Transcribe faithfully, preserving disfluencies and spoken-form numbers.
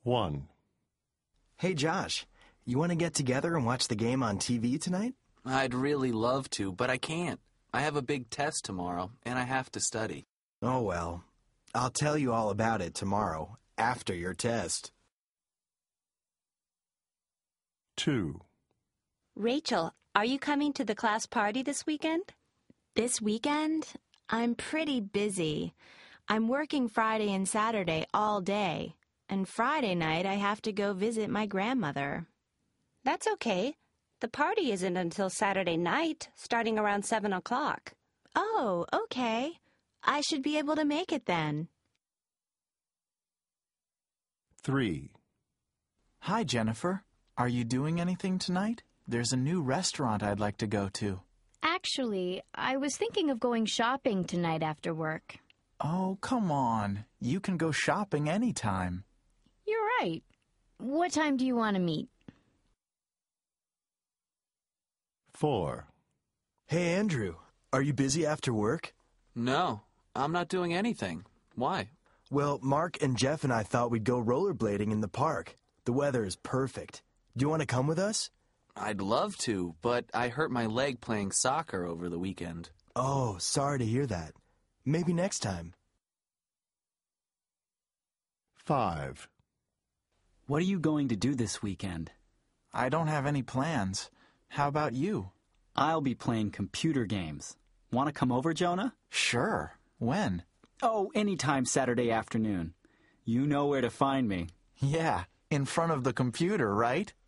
one. Hey, Josh, you want to get together and watch the game on T V tonight? I'd really love to, but I can't. I have a big test tomorrow, and I have to study. Oh, well, I'll tell you all about it tomorrow, after your test. two. Rachel, are you coming to the class party this weekend? This weekend? I'm pretty busy. I'm working Friday and Saturday all day, and Friday night I have to go visit my grandmother. That's okay. The party isn't until Saturday night, starting around seven o'clock. Oh, okay. I should be able to make it then. three. Hi, Jennifer. Are you doing anything tonight? There's a new restaurant I'd like to go to. Actually, I was thinking of going shopping tonight after work. Oh, come on. You can go shopping anytime. You're right. What time do you want to meet? four. Hey, Andrew, are you busy after work? No, I'm not doing anything. Why? Well, Mark and Jeff and I thought we'd go rollerblading in the park. The weather is perfect. Do you want to come with us? I'd love to, but I hurt my leg playing soccer over the weekend. Oh, sorry to hear that. Maybe next time. five. What are you going to do this weekend? I don't have any plans. How about you? I'll be playing computer games. Want to come over, Jonah? Sure. When? Oh, anytime Saturday afternoon. You know where to find me. Yeah, in front of the computer, right?